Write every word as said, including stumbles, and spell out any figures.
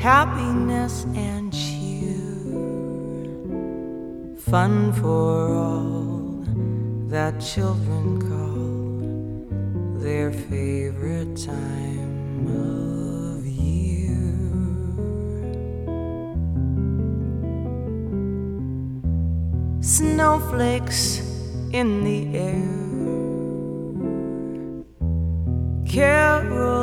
happiness and cheer, fun for all that children call their favorite time of year. Snowflakes in the air, carol